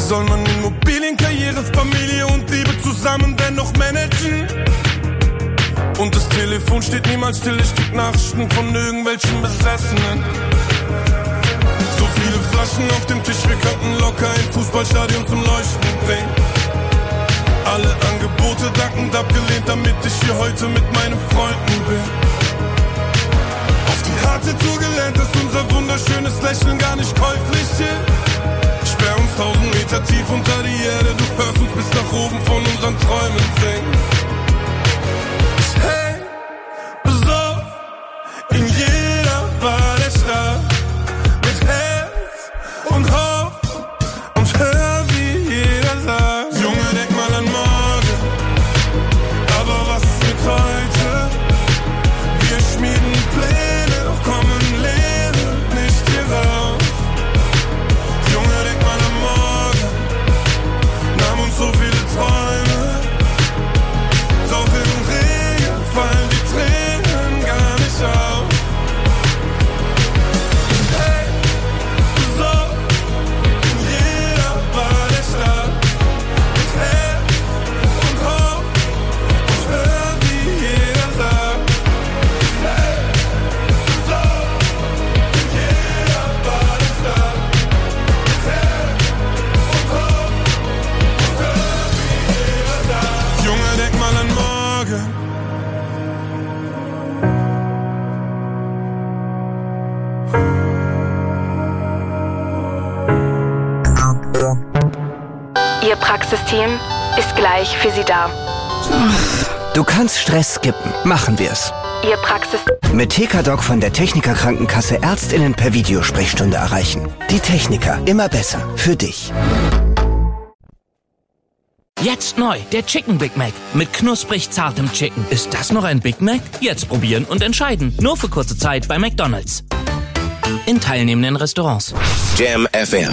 soll man Immobilien, Karriere, Familie und Liebe zusammen dennoch managen? Und das Telefon steht niemals still, ich krieg Nachrichten von irgendwelchen Besessenen. So viele Flaschen auf dem Tisch, wir könnten locker ein Fußballstadion zum Leuchten bringen. Alle Angebote dankend abgelehnt, damit ich hier heute mit meinen Freunden bin. Auf die harte Tour gelernt, dass unser wunderschönes Lächeln gar nicht käuflich ist. Sperr uns 1000 Meter tief unter die Erde, du hörst uns bis nach oben von unseren Träumen singen. Ich häng besoffen in jeder Bar der Stadt, mit Herz und Hoffnung und hör, wie jeder sagt: Junge, denk mal an morgen, aber was ist mit heute? Wir schmieden Pläne, doch kommen Leere nicht hier raus. Junge, denk mal an morgen, nahm uns so viele Träume, doch im Regen fallen die Tränen gar nicht auf. Hey, so in jeder Bar der Stadt, mit Herz und Hoffnung und hör, wie jeder sagt. Hey, so in jeder Bar der Stadt, mit Herz und Hoffnung und hör, wie jeder sagt. Junge, denk mal an morgen. Ihr Praxisteam ist gleich für Sie da. Du kannst Stress skippen. Machen wir's. Ihr Praxis... Mit TK-Doc von der Techniker Krankenkasse ÄrztInnen per Videosprechstunde erreichen. Die Techniker. Immer besser. Für dich. Jetzt neu, der Chicken Big Mac mit knusprig zartem Chicken. Ist das noch ein Big Mac? Jetzt probieren und entscheiden. Nur für kurze Zeit bei McDonald's. In teilnehmenden Restaurants. Jam FM.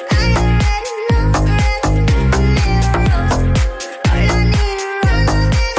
All I need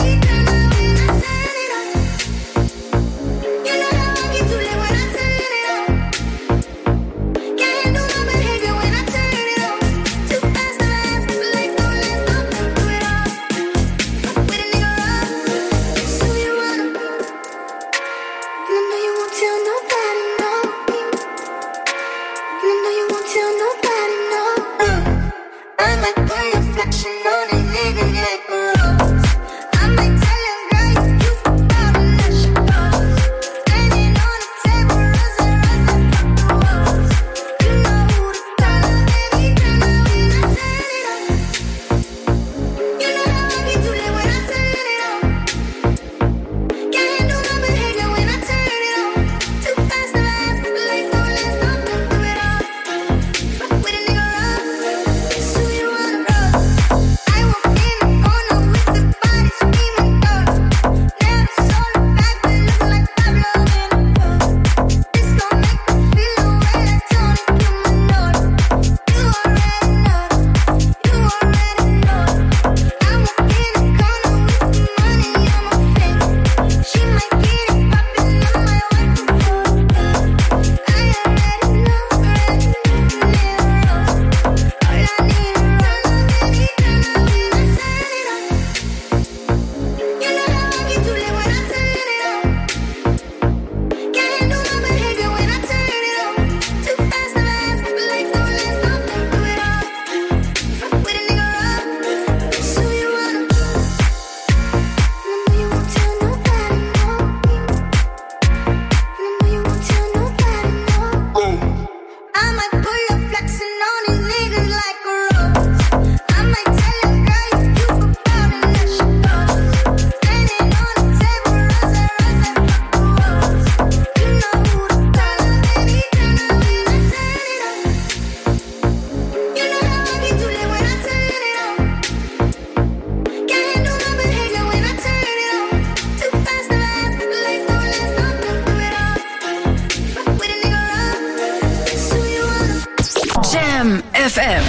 FM.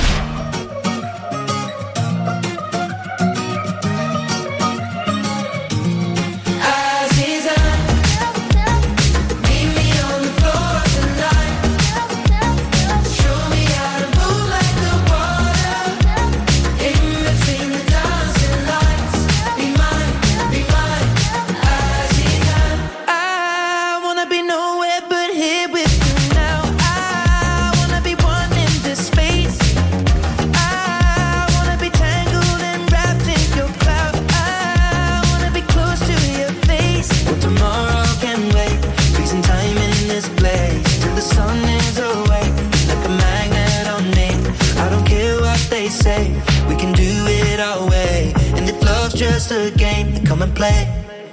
Just a game, come and play.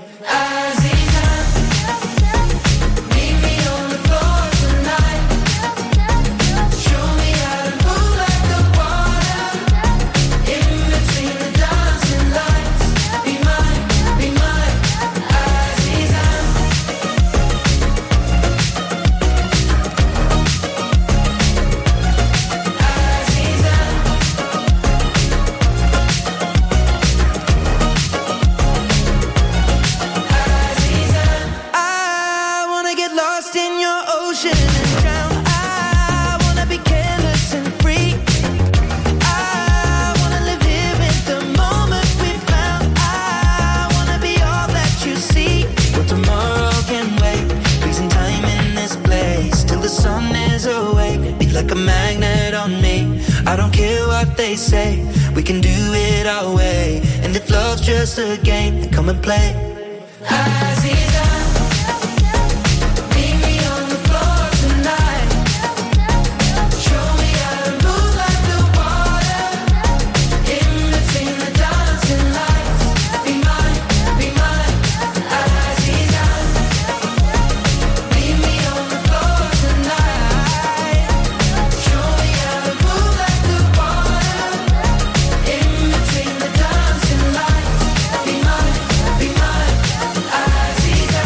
Like a magnet on me. I don't care what they say, we can do it our way. And if love's just a game, then come and play. Aziza, meet me on the floor tonight. Show me how to move like the water. In between the dancing lights. Be mine, Aziza. Meet me on the floor tonight. Show me how to move like the water. In between the dancing lights. Be mine, Aziza.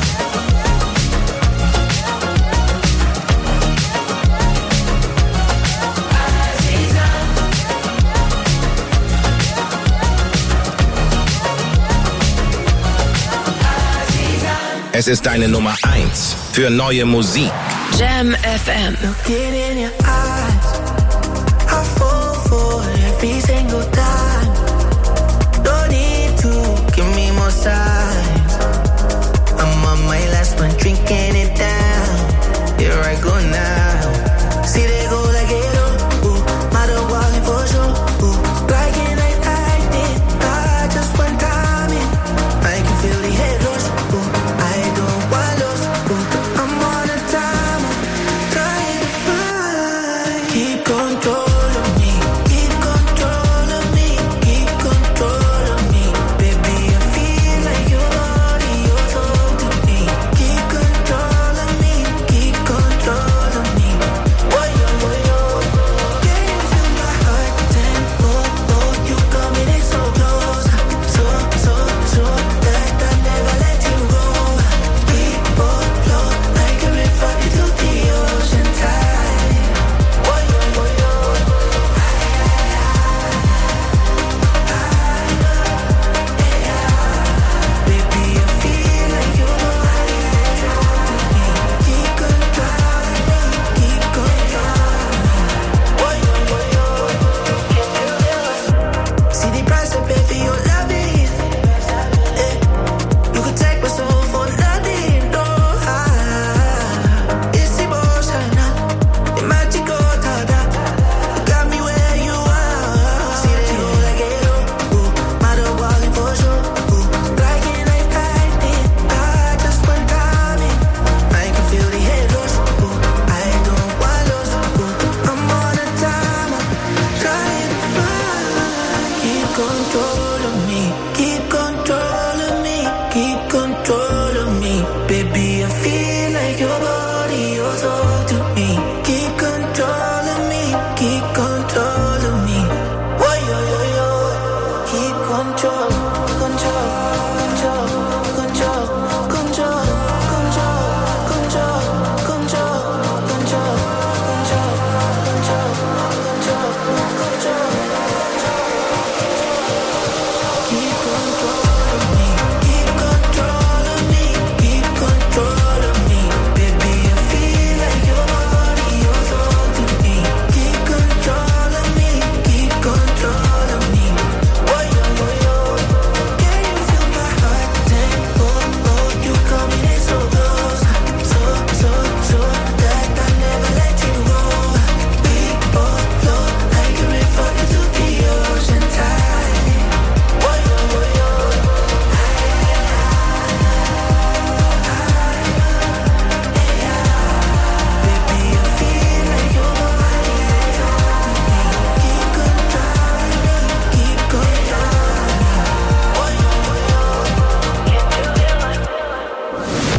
Es ist deine Nummer 1 für neue Musik. Jam FM. Looking in your eyes, I fall for every single time. Don't need to give me more signs. I'm on my last one, drinking it down. Here I go now. See they go like it, matter walking for sure. Like it, like acting, not just one time. I can feel the head rush. I don't want lost. I'm on a timer, trying to find. Keep control of me, keep control of me, keep control of me. Baby, I feel like you're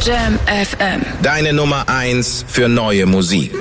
Jam FM. Deine Nummer 1 für neue Musik.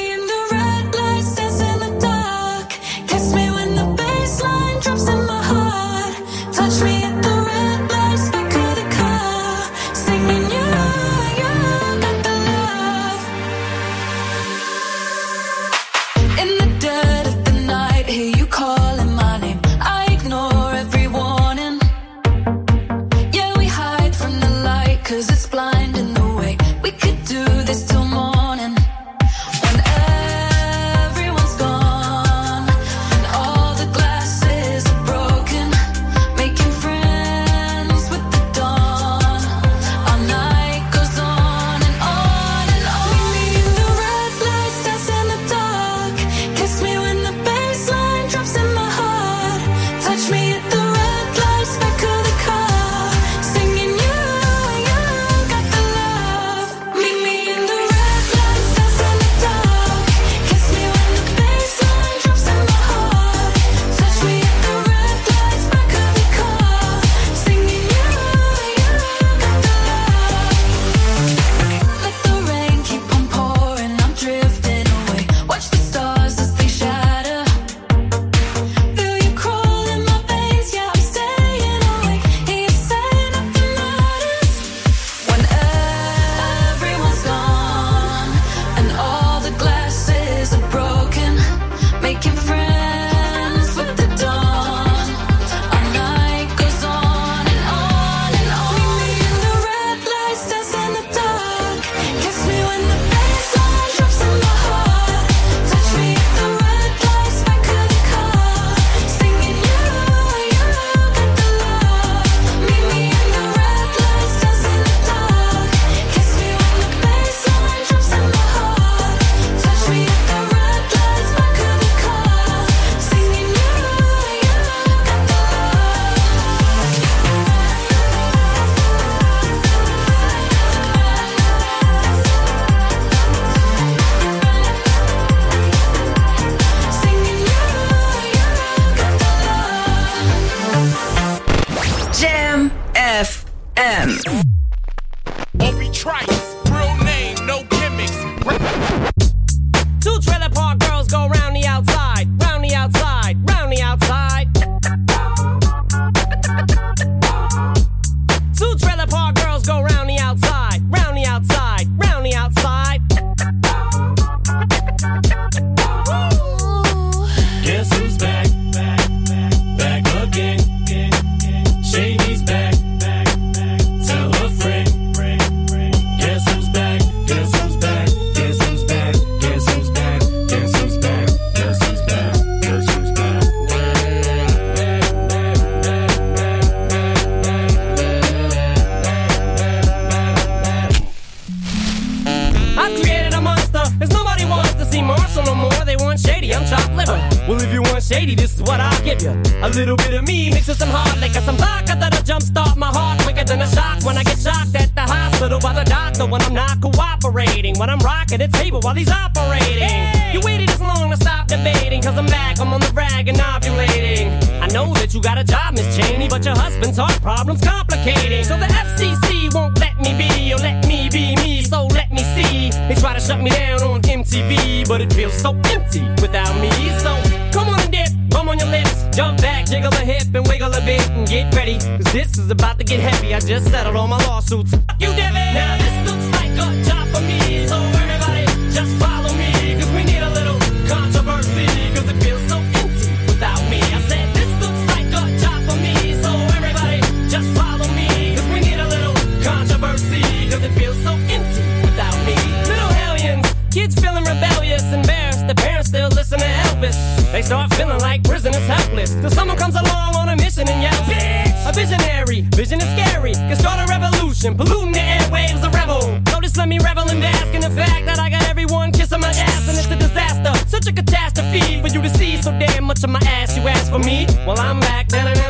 A little bit of me mixed with some hard liquor, some vodka that'll jumpstart my heart quicker than a shock when I get shocked at the hospital by the doctor when I'm not cooperating, when I'm rocking the table while he's operating. Hey! You waited this long to stop debating, cause I'm back, I'm on the rag and ovulating. I know that you got a job, Miss Cheney, but your husband's heart problem's complicating. So the FCC won't let me be, or let me be me, so let me see. They try to shut me down on MTV, but it feels so empty without me. So come on and dip, rum on your lips, jump back, jiggle a hip and wiggle a bit and get ready, cause this is about to get heavy. I just settled all my lawsuits. Fuck you, Devin. Now this looks like a job for me, so everybody just follow me, cause we need a little controversy, cause it feels so empty without me. I said this looks like a job for me, so everybody just follow me, cause we need a little controversy, cause it feels so empty without me. Little hellions, kids feeling rebellious, embarrassed, the parents still listen to Elvis. They start feeling like prisoners helpless, till someone comes along on a mission and yells, bitch! A visionary, vision is scary, can start a revolution, polluting the airwaves, a rebel. So just let me revel and bask in the fact that I got everyone kissing my ass, and it's a disaster, such a catastrophe for you to see so damn much of my ass. You ask for me, well I'm back.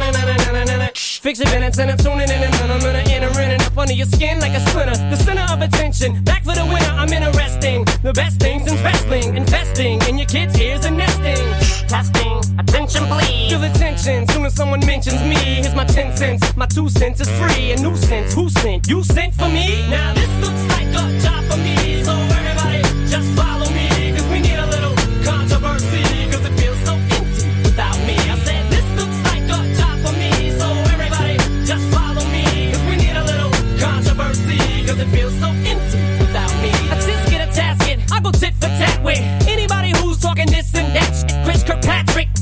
Fix your minutes and I'm tuning in, and I'm gonna enter in and up under your skin like a splinter. The center of attention, back for the winner. I'm interesting, the best things in wrestling, investing in your kids' ears and nesting. Testing, attention please. Feel the tension, soon as someone mentions me. Here's my 10 cents, my 2 cents is free. A nuisance, who sent? You sent for me? Now this looks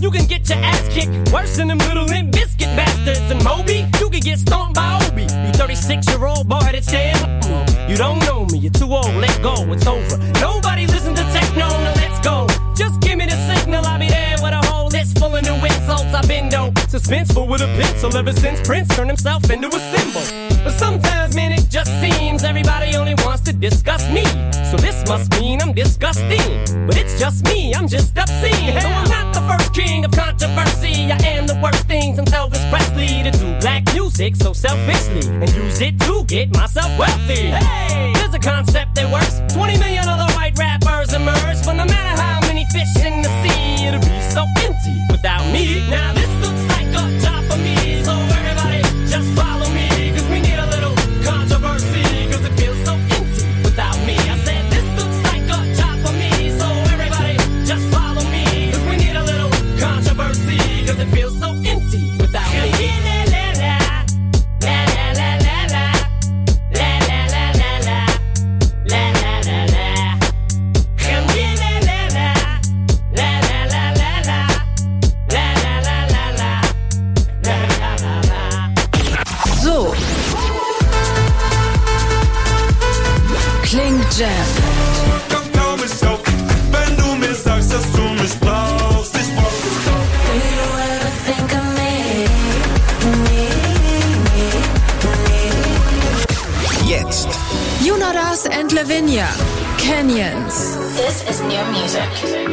you can get your ass kicked worse than them little Limp Biscuit bastards. And Moby, you can get stomped by Obi. You 36-year-old boy that's saying, you don't know me, you're too old, let go, it's over. Nobody listen to techno, now let's go. Just give me the signal, I'll be there with a whole list full of new insults. I've been dope, suspenseful with a pencil ever since Prince turned himself into a symbol. But sometimes, man, it just seems everybody only wants to discuss me. So this must mean I'm disgusting. But it's just me, I'm just obscene. Though I'm not the first king of controversy, I am the worst thing since Elvis Presley to do black music so selfishly and use it to get myself wealthy. Hey, there's a concept that works. 20 million other white rappers emerge, but no matter how many fish in the sea, it'll be so empty without me. Now this looks like a job for me, so everybody just follow me, cause we need a little controversy, cause it feels so empty without me. I said this looks like a job for me, so everybody just follow me, cause we need a little controversy, cause it feels so empty without me. Jam. Komm kaum mich auf, wenn du mir sagst, dass du mich brauchst. Ich brauch dich. Do you ever think of me? Jetzt. Jonas and Lavinia, Canyons. This is new music.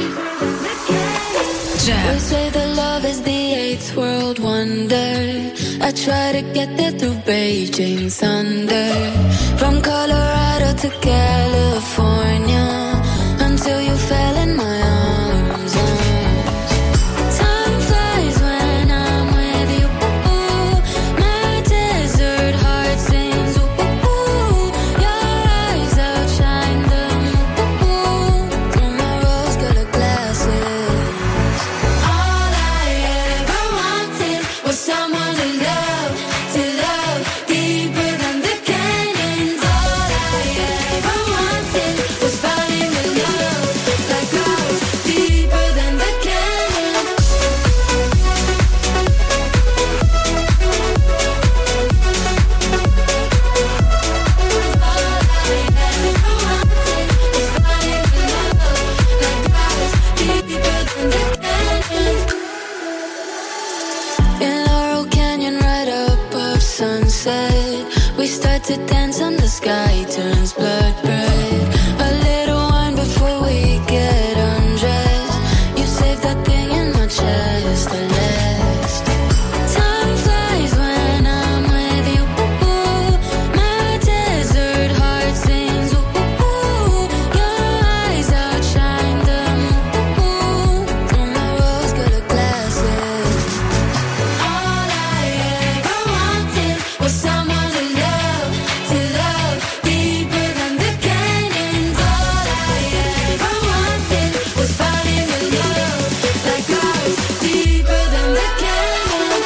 Jam. They say that love is the eighth world wonder. I try to get there through Beijing thunder. From Colorado to California, until you fell in my arms. Time flies when I'm with you. My desert heart sings. Your eyes outshine the moon through my rose-colored glasses. All I ever wanted was someone to love deeper than the canyons. All I ever wanted was finding the love that goes deeper than the canyons. All I ever wanted was finding the love that goes deeper than the canyons. In Laurel Canyon, right above sunset, we start to dance and the sky turns blood red. A little wine before we get undressed. You save that thing in my chest, the last. Time flies when I'm with you. My desert heart sings. Your eyes outshine the moon through my rose-colored glasses. All I ever wanted was someone to love deeper than the canyons. All I ever wanted was finding the love that goes deeper than the canyons.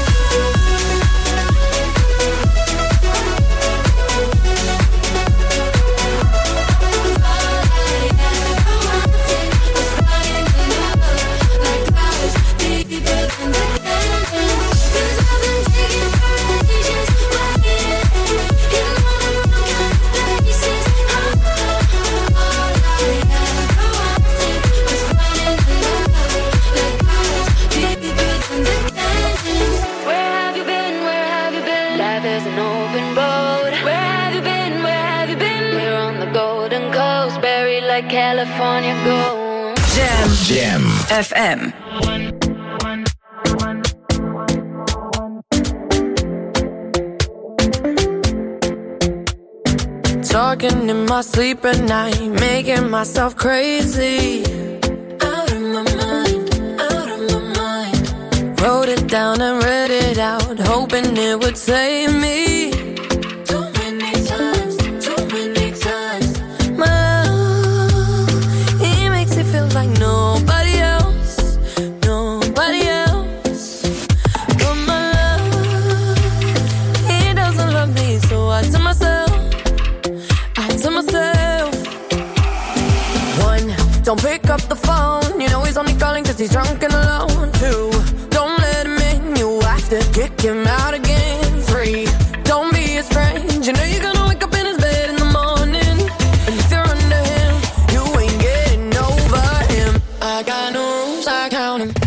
All I ever wanted was finding the love that goes deeper than the canyons. 'Cause I've been taking vacations away in all the wrong kind of places. All I ever wanted was finding the love that goes deeper than the canyons. Where have you been? Where have you been? Life is an open road. Where have you been? Where have you been? We're on the Golden Coast, buried like California gold. Jam. FM. Talking in my sleep at night, making myself crazy. Out of my mind, out of my mind. Wrote it down and read it out, hoping it would save me. Too many times, too many times. My love, he makes it feel like nobody else, nobody else. But my love, he doesn't love me, so I tell myself. One, don't pick up the phone. You know he's only calling 'cause he's drunk and alone. 2, don't let him in, you have to kick him out again. 3, don't be his friend, you know you're gonna wake up in his bed in the morning. And if you're under him, you ain't getting over him. I got no rules, I count him.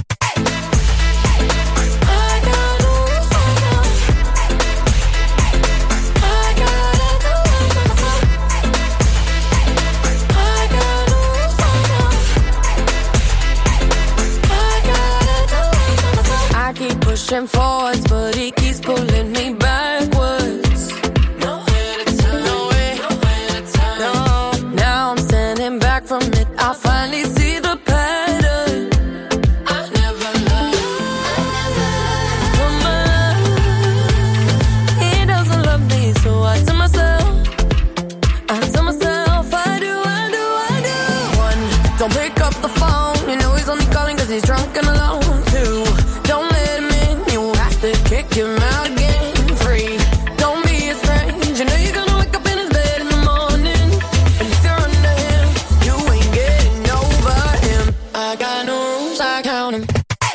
Pushing forwards, but he keeps pulling me backwards. Nowhere to turn, nowhere to turn. No, now I'm standing back from it. I finally see the pattern. I never loved. For my love, he doesn't love me, so I tell myself, I do. 1, don't pick up the phone, you know he's only calling 'cause he's drunk and alone. 2, don't let him in, you have to kick him out again. 3, don't be his friend, you know you're gonna wake up in his bed in the morning. And if you're under him, you ain't getting over him. I got no rules, I count him.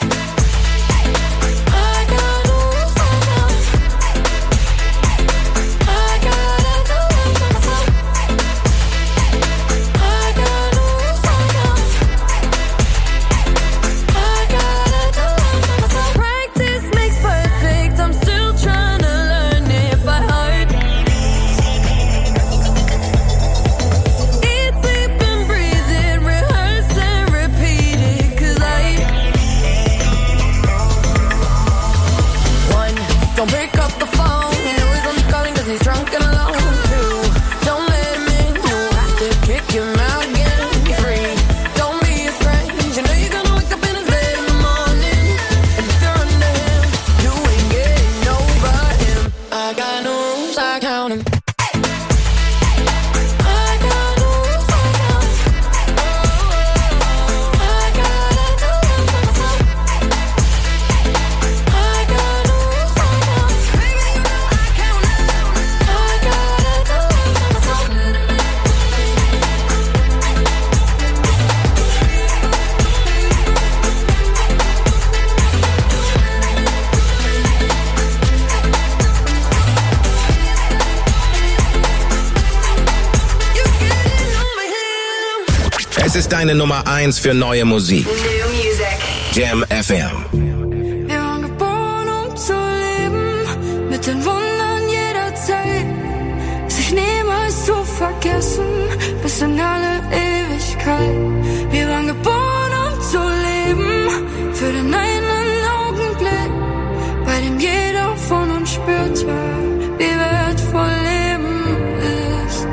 Es ist deine Nummer 1 für neue Musik. New Music. Jam FM. Wir waren geboren, um zu leben, mit den Wundern jeder Zeit, sich niemals zu vergessen, bis in alle Ewigkeit. Wir waren geboren, um zu leben, für den einen Augenblick, bei dem jeder von uns spürte, wie wertvoll Leben ist.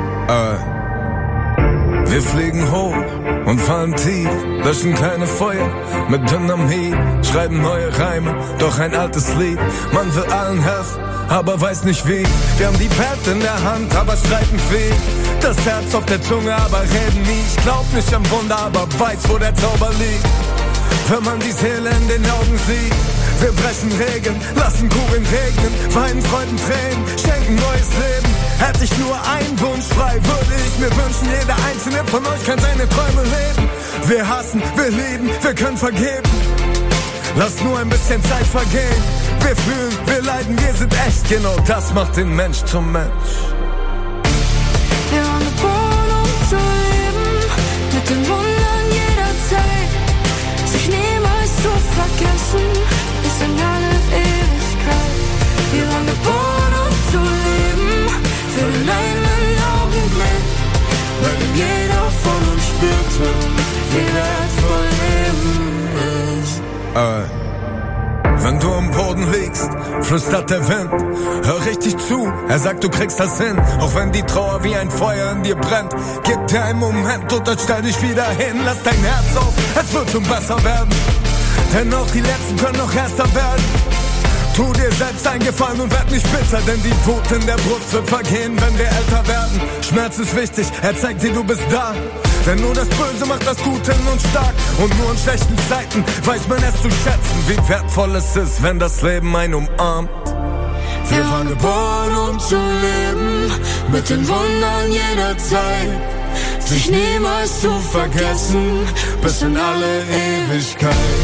Wir fliegen hoch und fallen tief, löschen kleine Feuer mit Dynamit, schreiben neue Reime, doch ein altes Lied. Man will allen helfen, aber weiß nicht wie. Wir haben die Pad in der Hand, aber streiten viel. Das Herz auf der Zunge, aber reden nie. Ich glaub nicht am Wunder, aber weiß, wo der Zauber liegt. Wenn man die Seele in den Augen sieht. Wir brechen Regeln, lassen Kugeln regnen, weinen Freuden Tränen, schenken neues Leben. Hätte ich nur einen Wunsch frei, würde ich mir wünschen, jeder einzelne von euch kann seine Träume leben. Wir hassen, wir lieben, wir können vergeben. Lass nur ein bisschen Zeit vergehen. Wir fühlen, wir leiden, wir sind echt. Genau das macht den Mensch zum Mensch. Wir waren geboren, um zu leben, mit den Wundern jeder Zeit, sich niemals zu vergessen, bis in alle Ewigkeit. Wir waren geboren, um zu leben, für den einen Augenblick, weil jeder von uns spürte, wie wertvoll Leben ist. Wenn du am Boden liegst, flüstert der Wind, hör richtig zu, er sagt, du kriegst das hin. Auch wenn die Trauer wie ein Feuer in dir brennt, gib dir einen Moment und dann stell dich wieder hin. Lass dein Herz auf, es wird schon besser werden, denn auch die Letzten können noch erster werden. Tu dir selbst einen Gefallen und werd nicht bitter, denn die Wut in der Brust wird vergehen, wenn wir älter werden. Schmerz ist wichtig, er zeigt dir, du bist da. Denn nur das Böse macht das Gute in uns stark. Und nur in schlechten Zeiten weiß man es zu schätzen, wie wertvoll es ist, wenn das Leben einen umarmt. Wir waren geboren, um zu leben, mit den Wundern jeder Zeit, sich niemals zu vergessen, bis in alle Ewigkeit.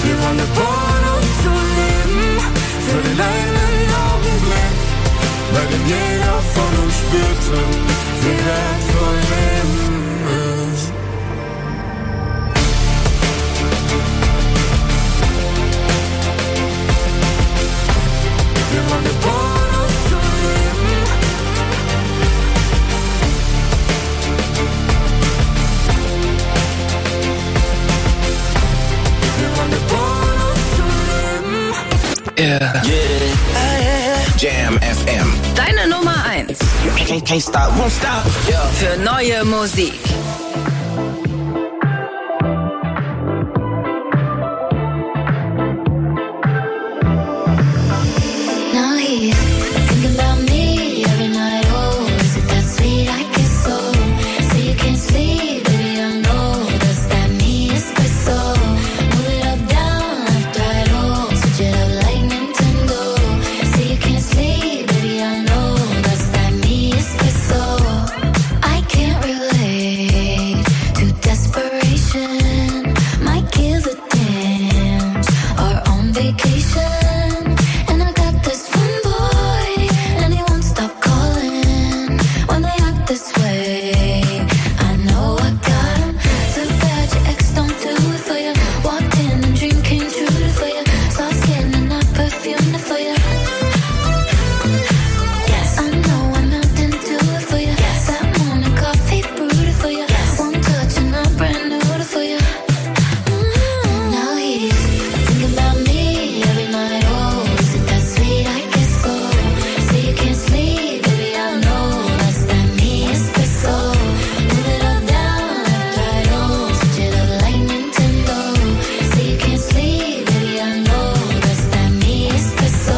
Wir waren geboren, um zu leben, für den einen Augenblick, bei dem jeder von uns spürte, wie wertvoll Leben ist. Wir waren geboren, um zu leben. Wir waren geboren, um zu leben. Jam FM. Deine Nummer 1. Can't stop, won't stop. Für neue Musik. Now he's thinking about me every night. Oh, is it that sweet? I guess so. Say you can't sleep, baby, I know. Does that mean it's so? Move it up, down, left, right, oh. Switch it up like Nintendo. Say you can't sleep, baby, I know. Does that mean it's so? I can't relate to desperation. Might kill the dance or on vacation. And I got this one boy, and he won't stop calling when they act this way. I know I got him. Too bad your ex don't do it for you. Walked in and dream came true for you. Saw skin and not perfume for you. Yes, I know I'm out and do it for you. Yes, that morning coffee brewed for you. Yes, one touch and I'm brand new for you. Now he's thinking about me every night. Oh, is it that sweet? I guess so. Say you can't sleep, baby, I know. That's that me espresso. Move it up, down, left, right, oh. Switch it up like Nintendo. Say you can't sleep, baby, I know. That's that me espresso.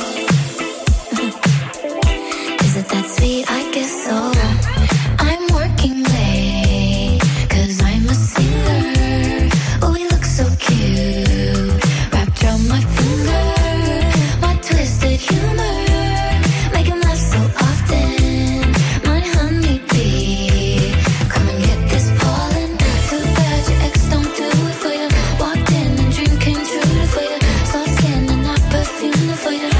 Is it that sweet? I guess so. I'm working late, 'cause I'm a singer. Oh, we look so cute, wrapped around my finger. My twisted humor, make him laugh so often. My honeybee, come and get this pollen. Too bad your ex don't do it for you. Walked in and dream came true for you. Saw skin and not perfume for you.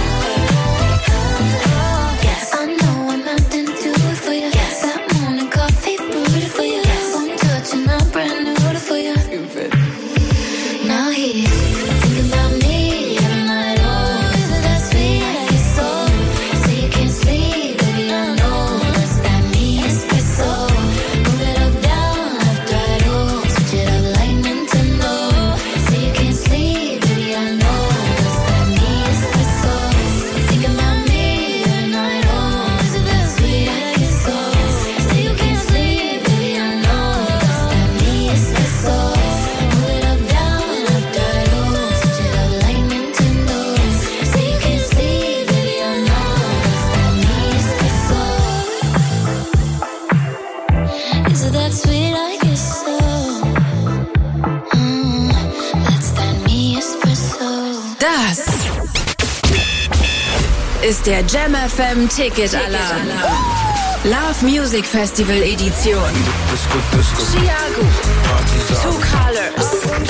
Yes, I know I'm out and do it for you. Yes, that morning coffee brewed for you. Yes, one touch and I'm brand new for you. Now he's thinking about me every night. Oh, is it that sweet? I guess so. Say you can't sleep, baby, I know. That's that me espresso. Move it up, down, left, right, oh. Switch it up like Nintendo. Say you can't sleep, baby, I know. That's that me espresso. Thinking about me every night. Oh, is it that sweet? I guess so. Say you can't sleep, baby, I know. That's that me espresso. Move it up, down, left, right, oh. Switch it up like Nintendo. Say you can't sleep, baby, I know. That's that me espresso. Is it that sweet? I guess so. That's that me espresso. Das ist der Jam FM Ticket Alarm. Love Music Festival Edition. Chiago, Two Colors,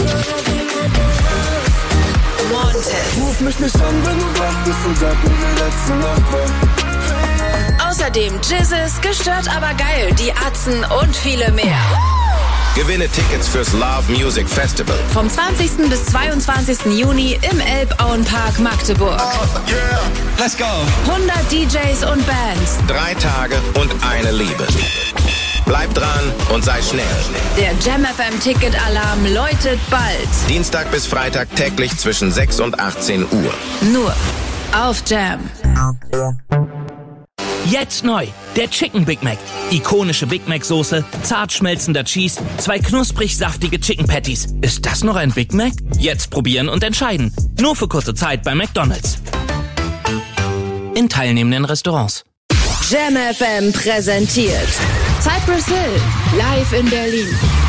Montez. Ruf mich nicht an, wenn du wach bist und sag mir, wie letzte Nacht war. Außerdem Jizzes, Gestört aber geil, die Atzen und viele mehr. Gewinne Tickets fürs Love Music Festival. Vom 20. bis 22. Juni im Elbauenpark Magdeburg. Let's go. 100 DJs und Bands. 3 Tage und eine Liebe. Bleib dran und sei schnell. Der Jam FM Ticket Alarm läutet bald. Dienstag bis Freitag täglich zwischen 6 und 18 Uhr. Nur auf Jam. Jetzt neu, der Chicken Big Mac. Ikonische Big Mac Soße, zart schmelzender Cheese, 2 knusprig saftige Chicken Patties. Ist das noch ein Big Mac? Jetzt probieren und entscheiden. Nur für kurze Zeit bei McDonald's. In teilnehmenden Restaurants. Jam FM präsentiert Cypress Hill live in Berlin.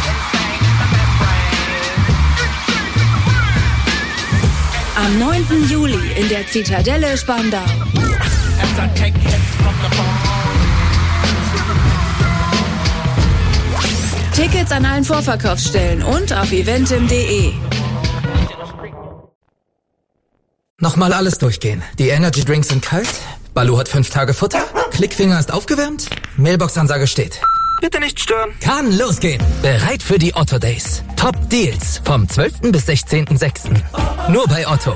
Am 9. Juli in der Zitadelle Spandau. Tickets an allen Vorverkaufsstellen und auf eventim.de. Nochmal alles durchgehen. Die Energy Drinks sind kalt, Balu hat 5 Tage Futter, Klickfinger ist aufgewärmt, Mailbox-Ansage steht. Bitte nicht stören. Kann losgehen. Bereit für die Otto Days. Top Deals vom 12. bis 16.06. Nur bei Otto.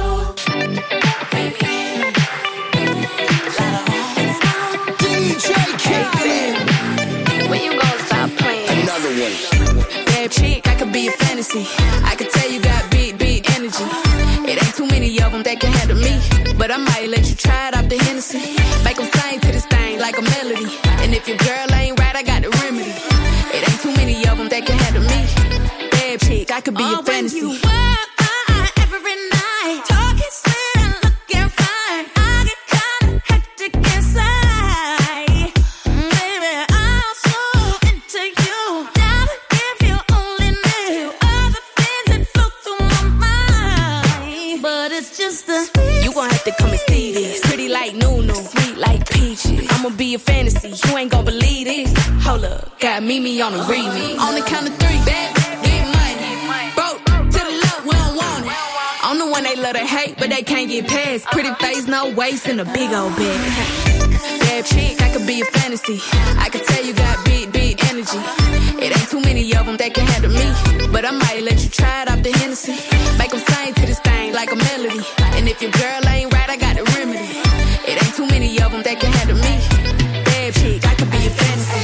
When you gonna stop playing? Another one. Bad chick, I could be a fantasy. I could tell you got big energy. It ain't too many of them that can handle me. But I might let you try it off the Hennessy. Make them sing to this thing like a melody. And if your girl ain't right, I got the remedy. It ain't too many of them that can handle me. Bad chick, I could be a fantasy. When you work every night, talking sweet and looking fine, I get kinda hectic inside. Baby, I'm so into you. Now if you only knew all the things that flow through my mind. But it's just the You gon' have to come and see this. Pretty like Nunu, sweet like peaches. I'ma be a fantasy, you ain't gon' believe this. Hold up, got Mimi on the remix. On the count of 3, bad, get money. Broke to the left, we don't want it. I'm the one they love to hate, but they can't get past. Pretty face, no waist, and a big old bed. Bad chick, I could be a fantasy. I could tell you got big energy. It ain't too many of them that can handle me. But I might let you try it off the Hennessy. Make them sing to this thing like a melody. And if your girl ain't right, I got the remedy. It ain't too many of them that can handle me. Bad chick, I could be a fantasy.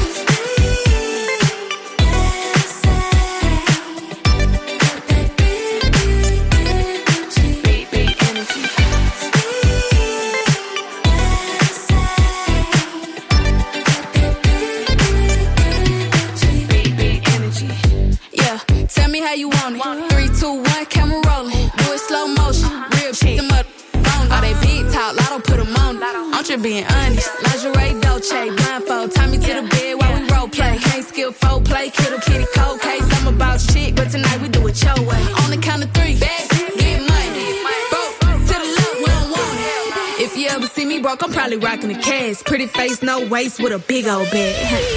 Tell me how you want it. 3, 2, 1, camera rolling. Do it slow motion. Real shit. Them up on all they big talk. Lotto put them on it. I'm just being honest. Lingerie, Dolce, blindfold. Tie me to the bed while we role play. Can't skill fold play. Kill the kitty cold case. I'm about shit, but tonight we do it your way. On the count of 3, bad, get money. Broke to the left, we don't want it. If you ever see me broke, I'm probably rocking the cash. Pretty face, no waist, with a big old bed.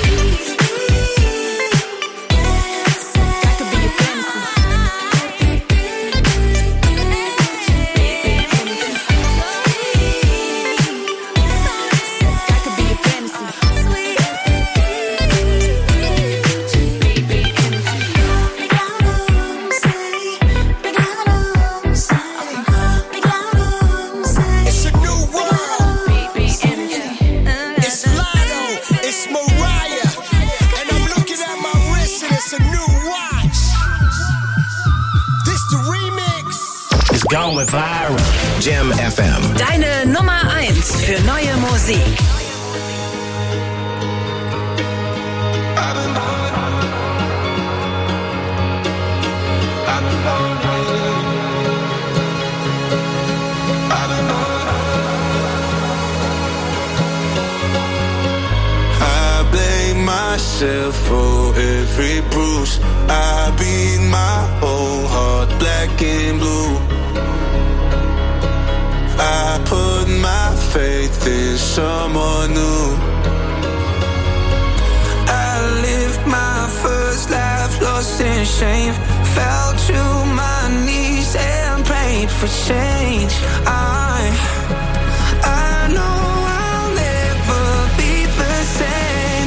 Going viral. Jam FM. Deine Nummer 1 für neue Musik. I blame myself for every bruise. I beat my whole heart black and blue. I put my faith in someone new. I lived my first life lost in shame. Fell to my knees and prayed for change. I know I'll never be the same.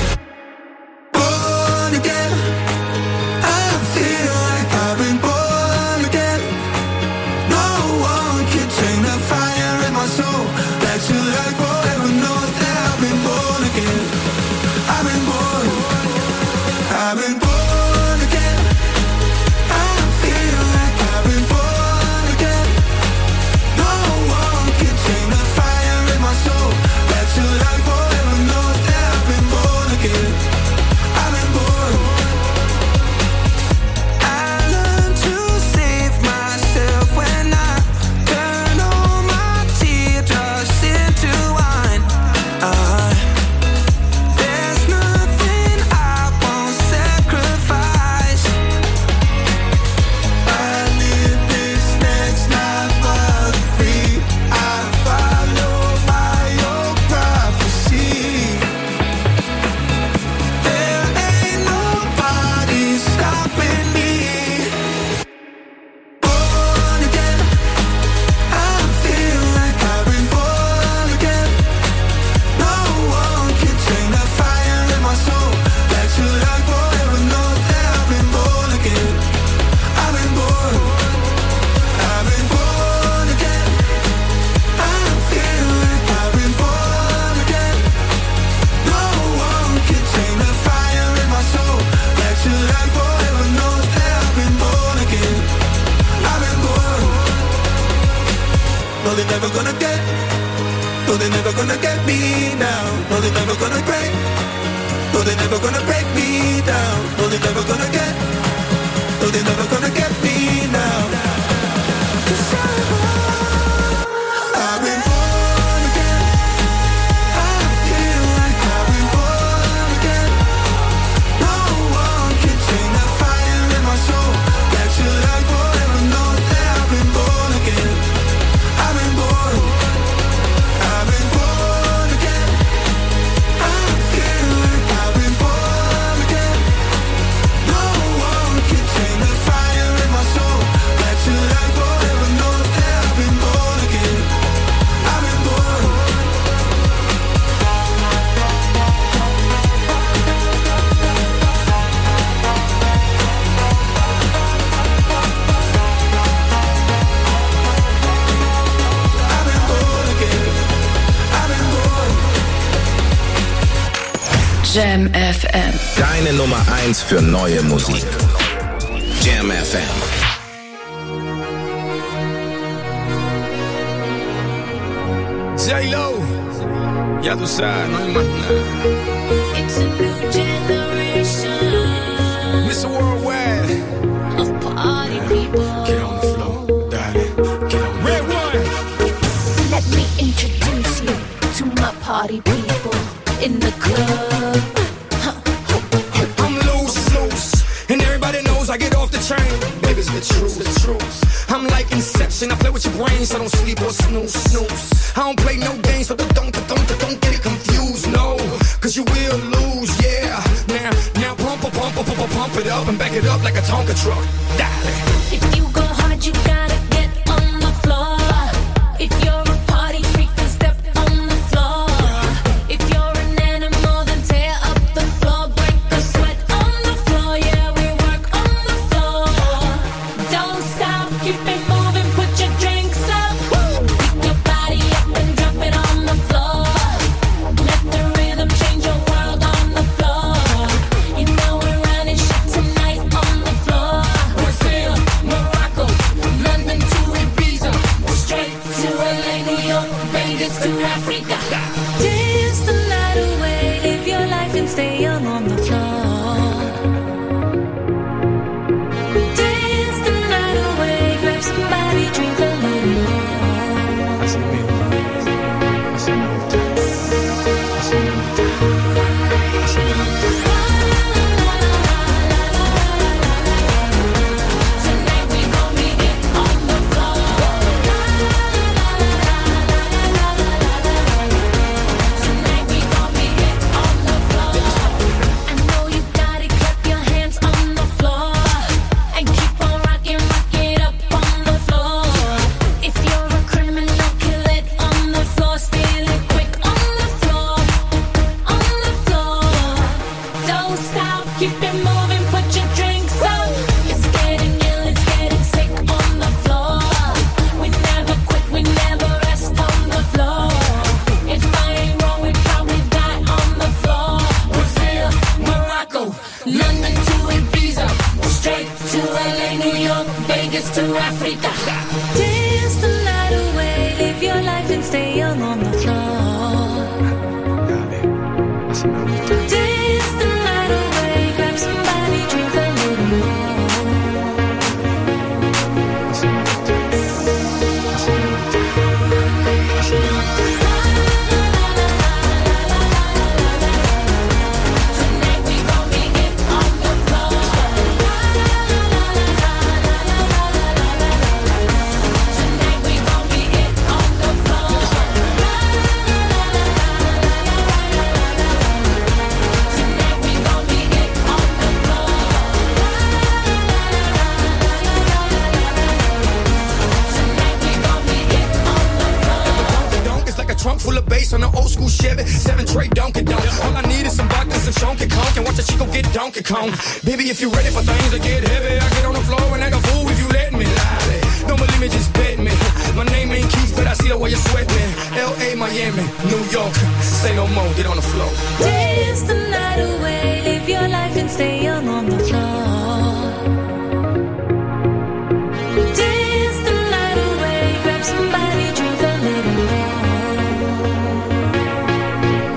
Born again, I feel like I've been born again. No one can take the fire in my soul back to life forever. Knows that I've been born again. I've been born. I've been born again. I feel like I've been born again. No one now. No, they're never gonna break. No, they're never gonna break me down. No, they're never gonna get. No, they're never gonna get me now. 'Cause I've been born again. I feel like I've been born again. No one can tame that fire in my soul. That your life forever knows that I've been born again. I've been born. I've been born again. I feel like I've been born again. No one can tame the fire in my soul. That your life forever knows that I've been born again. I've been born. I've been born again. I've been born. Jam FM. Deine Nummer 1 für neue Musik. Jam FM. J-Lo, ya tú sabes, no hay más nada. It's a new generation Mr. Worldwide, of party people. get on the floor, dale, get on the Red one. Let me introduce you to my party people in the club. I'm loose, and everybody knows I get off the train. Baby, it's the truth. I'm like Inception, I play with your brains, so don't sleep or snooze. I don't play no games, so don't get it confused, no, 'cause you will lose, yeah. Now pump it up and back it up like a Tonka truck. Dale. If you go hard, you gotta get on the floor. If you're a party freak, then step on the floor. If you're an animal, then tear up the floor. Break the sweat on the floor, yeah, we work on the floor. Don't stop, keep it moving, put your drinks up. Pick your body up and drop it on the floor. Let the rhythm change your world on the floor. You know we're running shit tonight on the floor. Brazil, Morocco, London to Ibiza, Straight to LA, New York, Vegas to Africa. Dance the night away, live your life and stay young on the floor. Dance the night away, grab somebody, drink a little more. Tonight we gon' be it on the floor. Tonight we gon' be it on the floor. I know you got it, clap your hands on the floor. And keep on rocking, rock it up on the floor. If you're a criminal, kill it on the floor. Steal it quick on the floor. On the floor. Don't stop, keep it moving, put your drinks up. It's getting ill, it's getting sick on the floor. We never quit, we never rest on the floor. If I ain't wrong, we probably die on the floor. Brazil, Morocco, London to Ibiza, straight to LA, New York, Vegas to Africa. Dance the night away, live your life and stay young on the floor. Dance the night away, grab somebody, drink a little more. Tonight we gon' be it on the floor. Tonight we gon' be it on the floor. Tonight we gon' be it on the floor. Tonight we gon' be it on the floor. Donk is like a trunk full of bass on an old school Chevy 7 tray Donkey Donk. All I need is some vodka, some Chonky Conk, and watch a Chico get Donkey Kong. Baby, if you ready for things to get heavy, I get on the floor and act a fool if you let me. Lie. Don't believe me, just bet me. My name ain't Keith, but I see the way you sweat me. L.A., Miami, New York, say no more, get on the floor. Dance the night away, live your life and stay young on the floor. Dance the night away, grab somebody, drink a little more.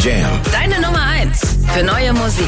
Jam. Deine Nummer 1 für neue Musik.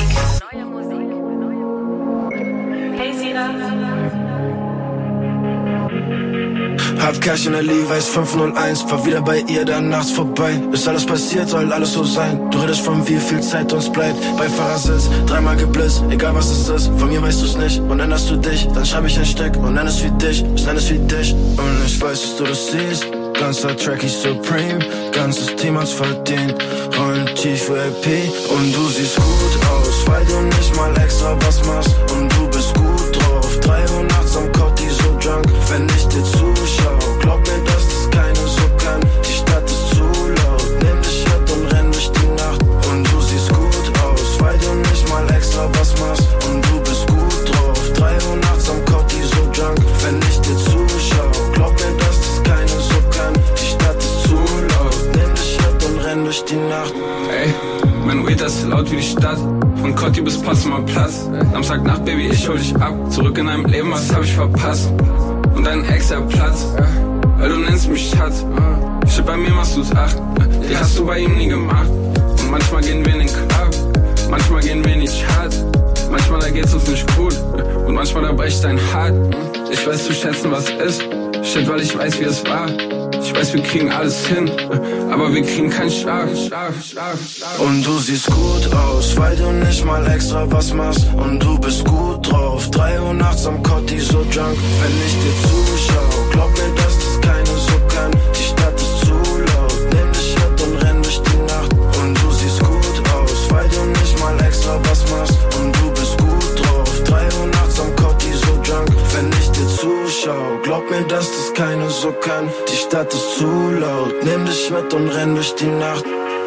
Hab Cash in der Levi's 501, war wieder bei ihr, dann nachts vorbei. Ist alles passiert, soll alles so sein. Du redest von wie viel Zeit uns bleibt. Bei Fahrersitz, dreimal geblitzt, egal was es ist. Von mir weißt du's nicht und änderst du dich. Dann schreib ich ein Stück und nenn es wie dich. Ich nenn es wie dich und ich weiß, dass du das siehst. Ganzer Track ist Supreme, ganzes Team hat's verdient. Rollen tief VIP und du siehst gut aus, weil du nicht mal extra was machst. Und du bist gut drauf, 3 Uhr nachts am Cotti so drunk. Wenn ich dir zuschau, glaub mir, dass das keiner so kann. Die Stadt ist zu laut, nimm dich mit und renn durch die Nacht. Und du siehst gut aus, weil du nicht mal extra was machst. Und du bist gut drauf, 3 Uhr nachts am Cotti so drunk. Wenn ich dir zuschau, glaub mir, dass das keiner so kann. Die Stadt ist zu laut, nimm dich mit und renn durch die Nacht. Ey, mein Weed ist laut wie die Stadt. Von Cotti bis Potsdamer Platz. Samstagnacht, Baby, ich hol dich ab. Zurück in deinem Leben, was hab ich verpasst? Und dein Ex hat Platz, weil du nennst mich Schatz. Shit, bei mir machst du's 8, die hast du bei ihm nie gemacht. Und manchmal gehen wir in den Club, manchmal gehen wir in die Charts. Manchmal da geht's uns nicht gut und manchmal da bricht dein Hart. Ich weiß zu schätzen, was ist. Shit, weil ich weiß, wie es war. Ich weiß, wir kriegen alles hin, aber wir kriegen keinen Schlaf. Und du siehst gut aus, weil du nicht mal extra was machst. Und du bist gut drauf, 3 Uhr nachts am Cotti so drunk. Wenn ich dir zuschau, glaub mir, dass das keiner so kann. Die Stadt ist zu laut, nimm dich mit und renn durch die Nacht. Und du siehst gut aus, weil du nicht mal extra was machst. Und du bist gut drauf, 3 Uhr nachts am Cotti so drunk. Wenn ich dir zuschau, glaub mir, dass das keiner so kann. Die Stadt ist zu laut, nimm dich mit und renn durch die Nacht.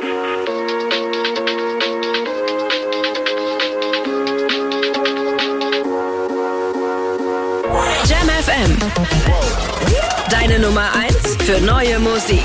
Jam FM. Deine Nummer 1 für neue Musik.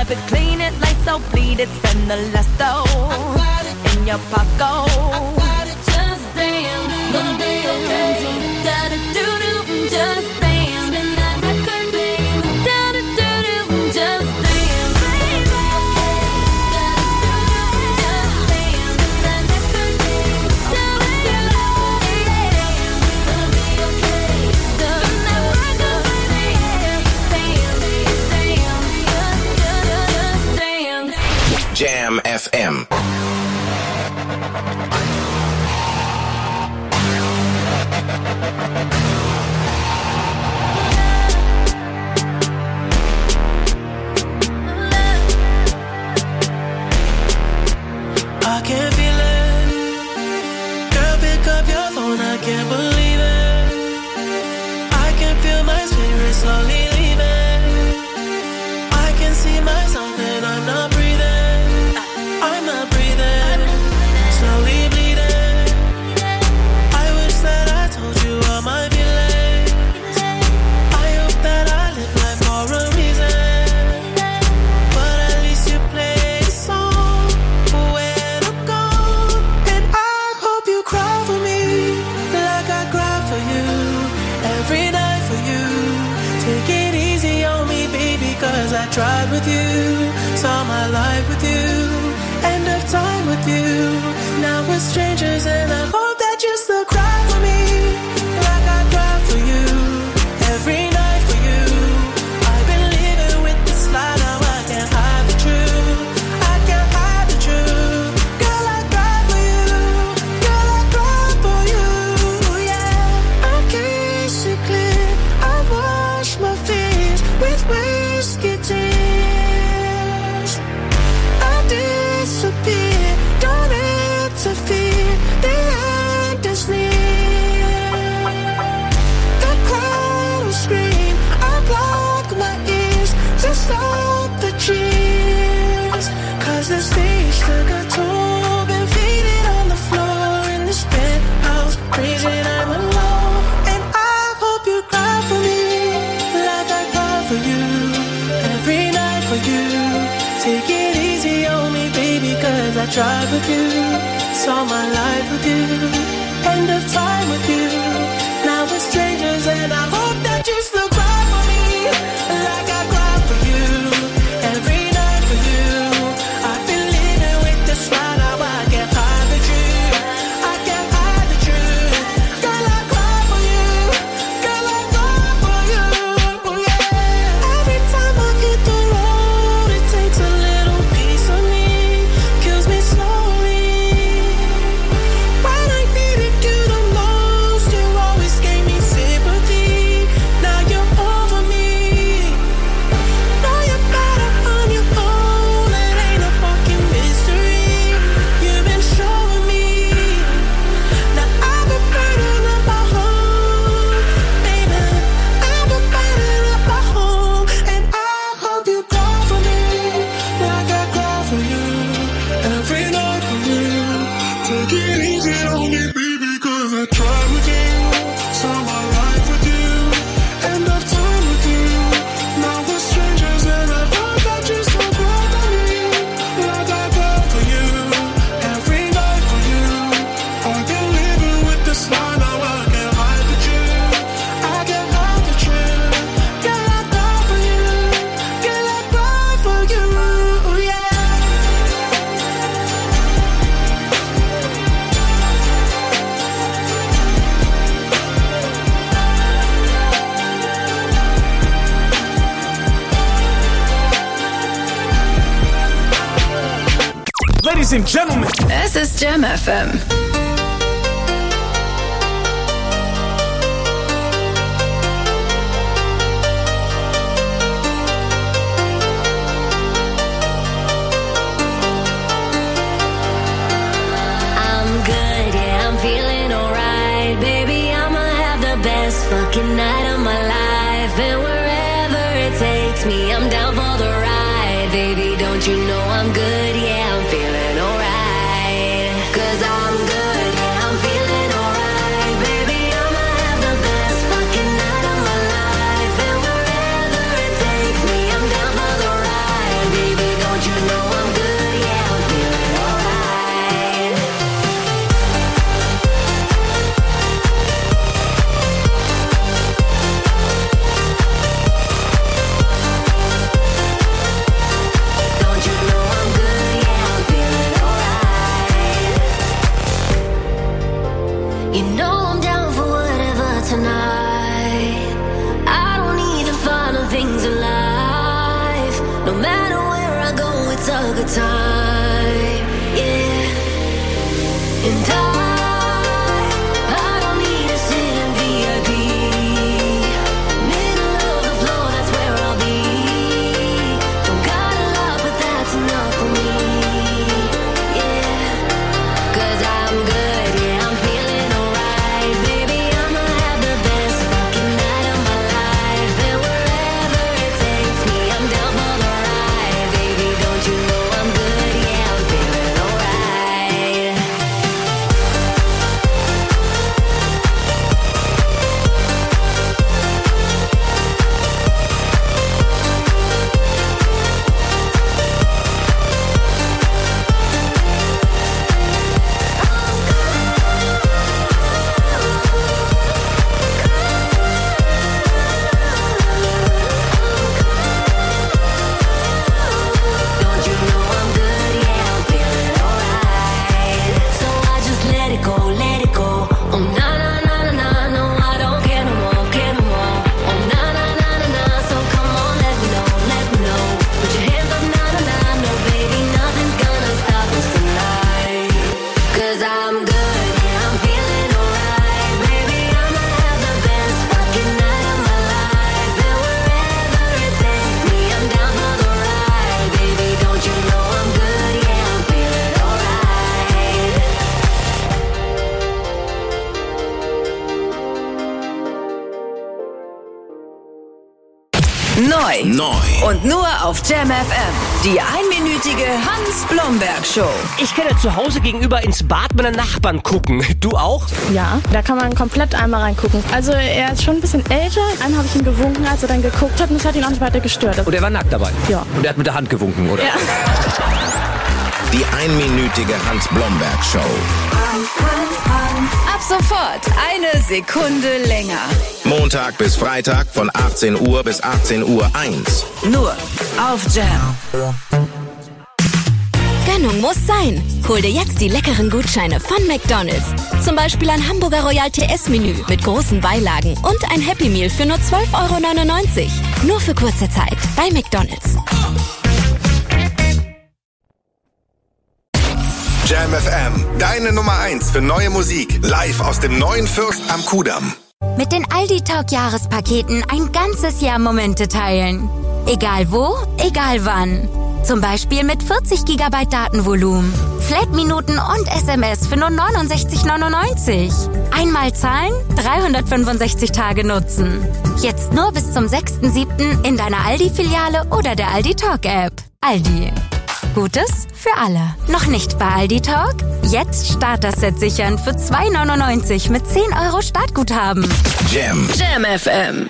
Wipe it, clean it, lights so bleed it. Spend the last though in your pocket. Just dance, gonna be okay. Da-da-do-do, just dance. And that record, baby. Da-da-do-do, just dance, baby. Jam FM. I can feel it. Girl, pick up your phone, I can't believe it. I can feel my spirit slowly leaving. I can see myself and I'm not breathing. I'm not breathing. Slowly bleeding. I wish that I told you all my feelings. I hope that I live life for a reason. But at least you play a song when I'm gone. And I hope you cry for me like I cry for you. Every night for you. Take it easy on me, baby, cause I tried with you. Saw my life with you. End of time with you. Now we're strangers and I hope that you still cry for me like I cry for you. Every night for you. I've been living with this lie, now I can't hide the truth. I can't hide the truth. Girl, I cry for you. Girl, I cry for you. Yeah, I kiss it clear. I wash my fears with whiskey tears. I disappear, don't interfere. The end is near. The crowd will scream. I block my ears to stop the cheers. Cause the stage took a toll. Been faded on the floor in this penthouse. Crazy, I'm alone. And I hope you cry for me like I cry for you. Every night for you. Take it easy on me, baby, cause I tried with you. Saw my life with you. End of time with you. Now we're strangers and I hope that you still cry for me like I cry for you. Every night for you. I've been living with this lie, now I can't hide the truth. I can't hide the truth. Girl, I cry for you. Girl, I cry for you. Yeah. Every time I hit the road, it takes a little piece of me. Kills me slowly. When I needed you the most, you always gave me sympathy. Now you're over me. Now you're better on your own. It ain't a fucking mystery. You've been showing me. Now I've been burning up my home, baby. I've been burning up my home, and I hope you cry for me like I cry for you. Every night for you. Take it easy on me, baby, cause I tried with you. Saw my life with you. End of time with you. Now we're strangers and I hope that you still cry for me like I cry for you. Every night for you. I've been living with this lie, now I can't hide the truth. I can't hide the truth. Girl, I cry for you. Girl, I cry for you. Yeah. Ladies and gentlemen, Es ist Jam FM. I'm good, yeah, I'm feeling alright. Baby, I'ma have the best fucking night of my life. And wherever it takes me, I'm down for the ride. Baby, don't you know I'm good, yeah, I'm feeling alright. Cause I'm good, yeah, I'm feeling alright. Baby, I'ma have the best fucking night of my life. And wherever it takes me, I'm down for the ride. Baby, I go, it's a good time, yeah. And I don't need to sit in VIP. Middle of the floor, that's where I'll be. Don't got a lot, but that's enough for me, yeah. 'Cause I'm good, yeah, I'm feeling alright. Baby, I'ma have the best fucking night of my life. And wherever it takes me, I'm down for the ride. Baby, don't you know I'm good, yeah, I'm feeling alright. Don't you know I'm good, yeah, I'm feeling alright. So I just let it go, let it go. Oh na na na na na, no I don't care no more, care no more. Oh na na na na na, so come on, let me know, let me know. Put your hands up, na na na, no baby, nothing's gonna stop us tonight. 'Cause I'm good, yeah, I'm feeling alright. Baby, I'ma have the best fucking night of my life. And wherever it takes me, I'm down for the ride. Baby, don't you know I'm good, yeah, I'm feeling alright. Neu. Und nur auf Jam FM. Die einminütige Hans-Blomberg-Show. Ich kann ja zu Hause gegenüber ins Bad meiner Nachbarn gucken. Du auch? Ja, da kann man komplett einmal reingucken. Also er ist schon ein bisschen älter. Einmal habe ich ihm gewunken, als er dann geguckt hat und es hat ihn auch nicht weiter gestört. Und er war nackt dabei? Ja. Und er hat mit der Hand gewunken, oder? Ja. Die einminütige Hans-Blomberg-Show. Ab sofort eine Sekunde länger. Montag bis Freitag von 18 Uhr bis 18:01 Uhr. Nur auf Jam. Gönnung muss sein. Hol dir jetzt die leckeren Gutscheine von McDonald's. Zum Beispiel ein Hamburger Royal TS-Menü mit großen Beilagen und ein Happy Meal für nur 12,99 €. Nur für kurze Zeit bei McDonald's. Jam FM, deine Nummer 1 für neue Musik. Live aus dem neuen Fürst am Kudamm. Mit den Aldi Talk Jahrespaketen ein ganzes Jahr Momente teilen. Egal wo, egal wann. Zum Beispiel mit 40 GB Datenvolumen, Flat-Minuten und SMS für nur 69,99 €. Einmal zahlen, 365 Tage nutzen. Jetzt nur bis zum 6.7. in deiner Aldi-Filiale oder der Aldi Talk App. Aldi. Gutes für alle. Noch nicht bei Aldi Talk? Jetzt Starter-Set sichern für 2,99 € mit 10 € Startguthaben. Jam. Jam FM.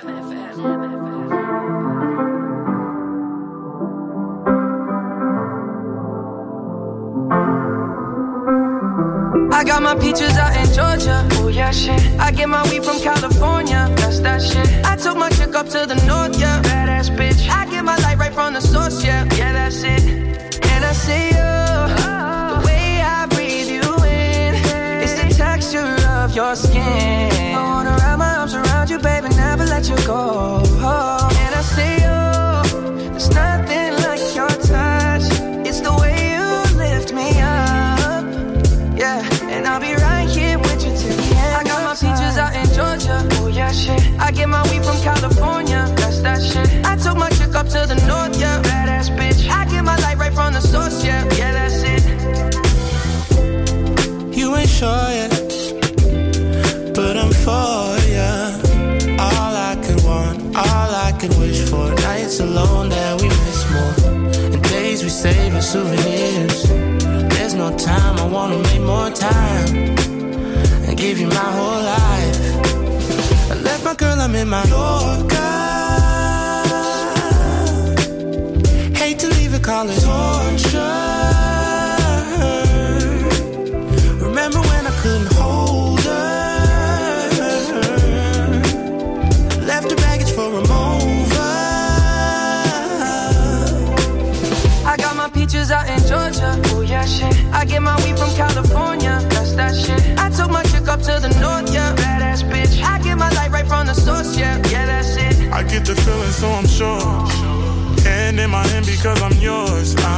I got my peaches out in Georgia. Oh yeah, shit. I get my weed from California. That's that shit. I took my chick up to the north, yeah. Badass bitch. I get my light right from the source, yeah. Yeah, that's it. And I see you, the way I breathe you in. It's the texture of your skin. I wanna wrap my arms around you, baby, never let you go. And I see you, there's nothing like your touch. It's the way you lift me up, yeah. And I'll be right here with you till the end. I got my peaches out in Georgia. Oh yeah, shit. I get my weed from California. That's that shit. I took my chick up to the north, yeah. Badass bitch. I get my light right from the source, yeah. Yeah, that's it. You ain't sure yet, but I'm for ya. All I could want, all I could wish for. Nights alone that we miss more, and days we save as souvenirs. There's no time, I wanna make more time and give you my whole life. I left my girl, I'm in my Yorker. Hate to leave it, call it torture. Remember when I couldn't hold her? Left her baggage for a mover. I got my peaches out in Georgia. Oh yeah, shit. I get my weed from California. That's that shit. I took my chick up to the north, yeah. Badass bitch. I get my light right from the source, yeah. Yeah, that's it. I get the feeling, so I'm sure. And in my hand because I'm yours.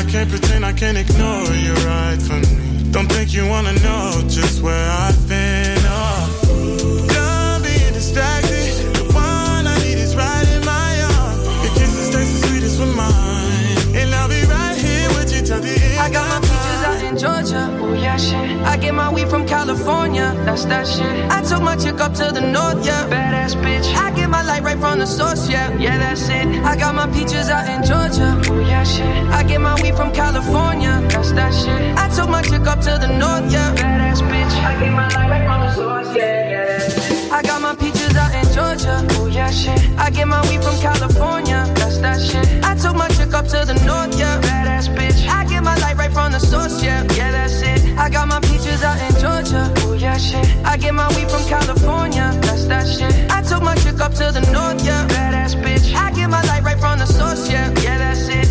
can't pretend I can't ignore you right from me. Don't think you wanna know just where I've been. Done being distracted. The one I need is right in my arms. Your kisses taste the sweetest with mine, and I'll be right here with you till the end. I got my peaches out in Georgia. Oh yeah, shit. I get my weed from California. That's that shit. I took my chick up to the north, yeah. Badass bitch. I get my light right from the source, yeah. Yeah, that's it. I got my peaches out in Georgia. Oh yeah, shit. I get my weed from California. That's that shit. I took my chick up to the north, yeah. Badass bitch. I get my light right from the source, yeah. Yeah, that's it. I got my peaches out in Georgia. Oh yeah, shit. I get my weed from California. That's that shit. I took my chick up to the north, yeah. Badass bitch. I get my light right from the source, yeah. Yeah, that's it. I got my peaches out in Georgia. Oh yeah, shit. I get my weed from California. That's that shit. I took my chick up to the north, yeah. Badass bitch. I get my light right from the source, yeah. Yeah, that's it.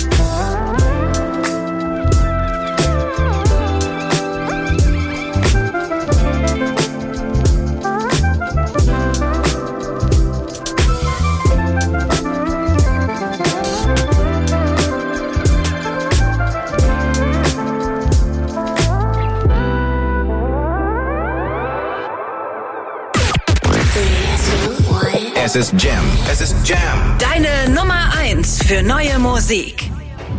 Es ist Jam. Es ist Jam. Deine Nummer 1 für neue Musik.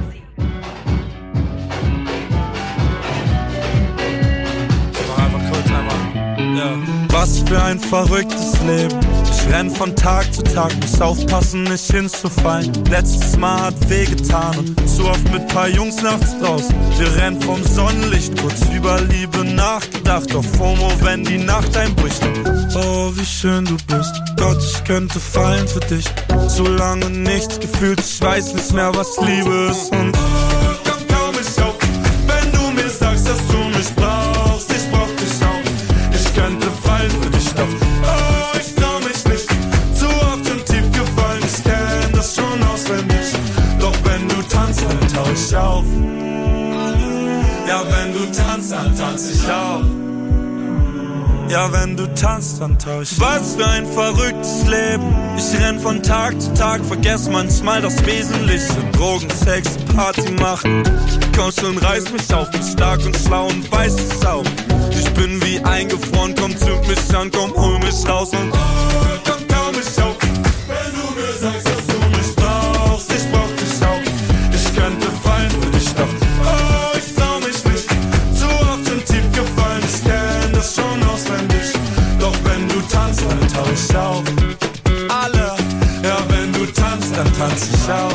Was für ein verrücktes Leben. Ich renn von Tag zu Tag, muss aufpassen, nicht hinzufallen. Letztes Mal hat wehgetan und zu oft mit paar Jungs nachts draußen. Wir rennen vom Sonnenlicht, kurz über Liebe nachgedacht. Auf FOMO, wenn die Nacht einbricht. Oh, wie schön du bist. Gott, ich könnte fallen für dich. Zu lange nichts gefühlt, ich weiß nicht mehr, was Liebe ist. Und komm kaum nicht auf, wenn du mir sagst, dass du mich brauchst. Ich brauch dich auch. Ich könnte fallen für dich, doch oh, ich trau mich nicht. Zu oft schon tief gefallen, ich kenn das schon auswendig. Doch wenn du tanzt, dann tauch ich auf. Ja, wenn du tanzt, dann tanz ich auch. Ja, wenn du tanzt, dann tauch ich. Was für ein verrücktes Leben. Ich renn von Tag zu Tag, vergess manchmal das Wesentliche. Drogen, Sex, Party machen. Komm schon, reiß mich auf, bin stark und schlau und weiß es auch. Ich bin wie eingefroren, komm, zünd mich an, komm, hol mich raus und komm, kaum mich auf. Wenn du mir sagst, dass du mich brauchst, ich brauch dich auch. Ich könnte fallen für dich, doch oh, ich trau mich nicht. Zu oft schon tief gefallen, ich kenn das schon auswendig. Doch wenn du tanzt, dann tauch ich auf. Alle, ja, wenn du tanzt, dann tanz ich auch.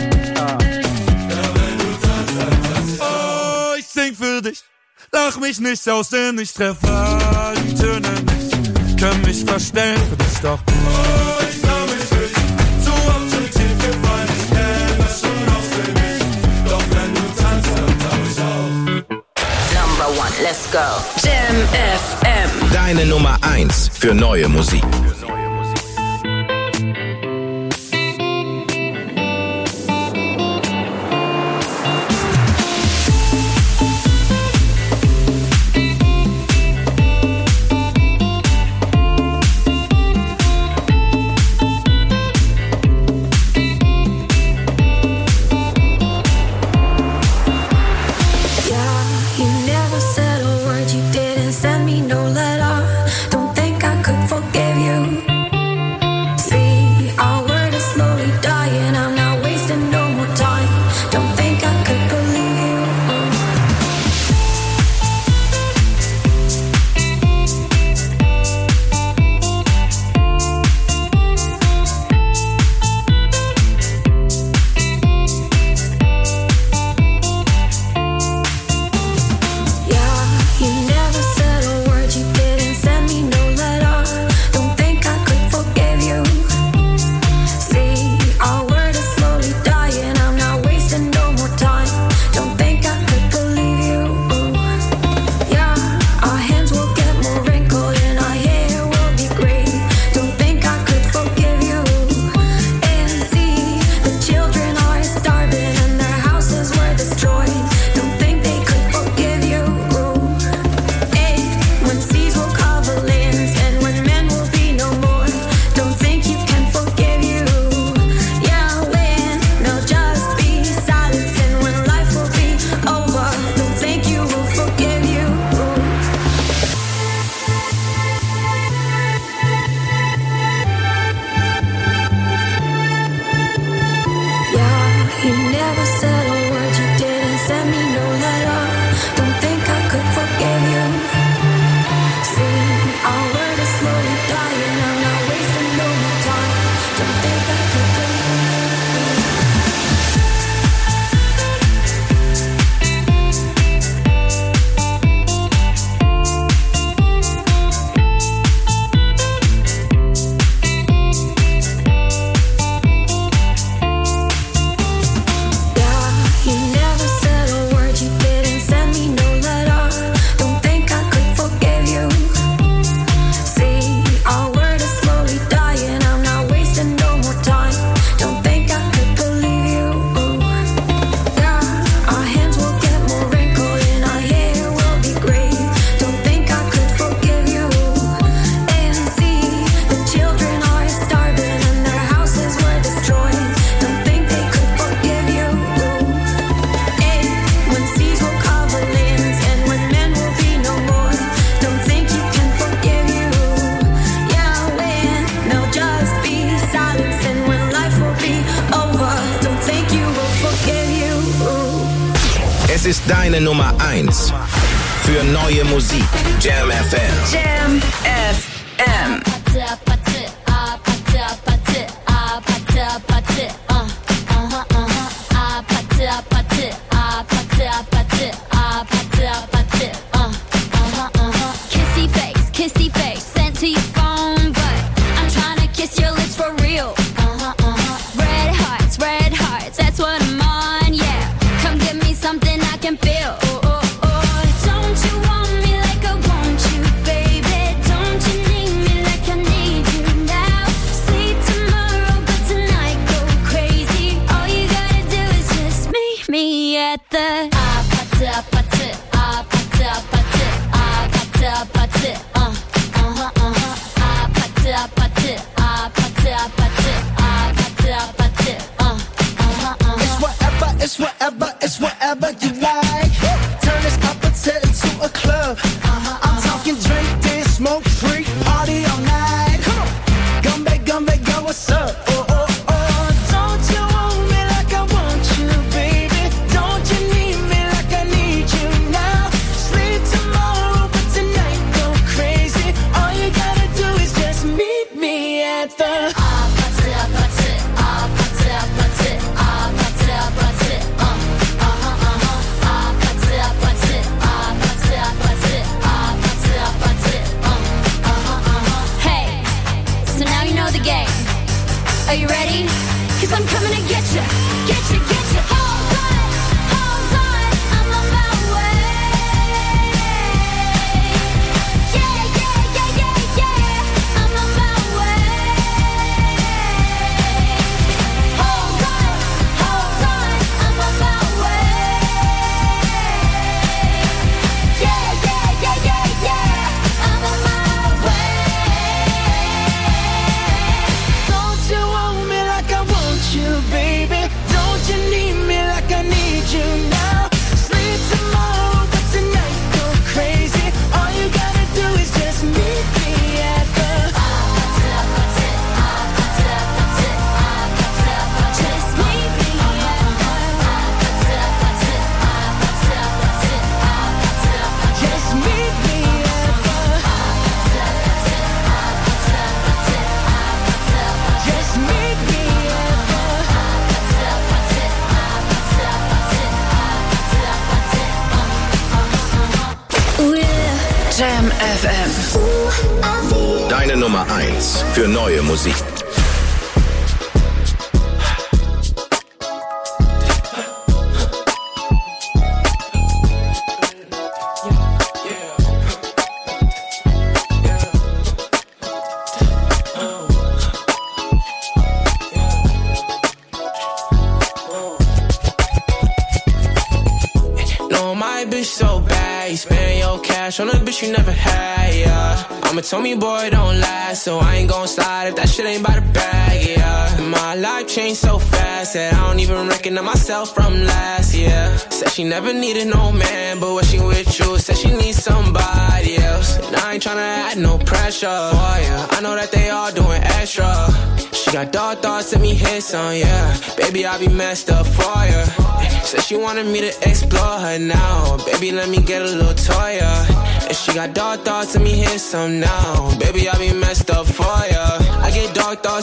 Sing für dich, lach mich nicht aus, denn ich treffe die Töne nicht. Können mich verstellen für dich, doch oh, ich trau mich nicht. Zu oft schon tief gefallen, ich kenn das schon auswendig. Doch wenn du tanzt, dann tauch ich auf. Number 1, let's go. Jam FM. Deine Nummer 1 für neue Musik. Send me no letter. Don't think I could forgive you. You never said a word, you didn't send me no letter. Don't think I could forgive you. See, our word is slowly dying, I'm not wasting no more time. Don't think I could Es ist deine Nummer 1 für neue Musik. Jam FM. Jam FM. Kissy face, sent to your phone, but I'm trying to kiss your lips for real. Red hearts, that's what I'm on, yeah. Come give me something I can feel. Don't you want me like I want you, baby? Don't you need me like I need you now? Sleep tomorrow, but tonight go crazy. All you gotta do is just meet me at the It's whatever you like. Turn this opposite into a club. I'm talking drink, dance, smoke, freak, party all night. Come on, gumbe, girl, what's up? Don't you want me like I want you, baby? Don't you need me like I need you now? Sleep tomorrow, but tonight go crazy. All you gotta do is just meet me at the Are you ready? 'Cause I'm coming to get you. Hold on, I'm on my way. Yeah, I'm on my way. Hold on, I'm on my way. Yeah, I'm on my way. Don't you want me like I want you, baby? Don't you need me like I need you now? Sleep tomorrow, but tonight go crazy. All you gotta do is just meet me at the just meet me at just meet me at just meet me Jam FM. Deine Nummer 1 für neue Musik. No, my bitch so bad, you spend your cash on a bitch you never had, yeah. I'm a Tommy boy, don't last, so I ain't gon' slide if that shit ain't by the bag, yeah. My life changed so fast that I don't even recognize myself from last year. Said she never needed no man, but when she with you, said she needs somebody else. And I ain't tryna add no pressure for ya. I know that they all doing extra. She got dark thoughts, let me hit some, yeah. Baby, I be messed up for ya. Said she wanted me to explore her now. Baby, let me get a little toy, yeah. And she got dark thoughts, let me hit some now. Baby, I be messed up for ya. I get dark thoughts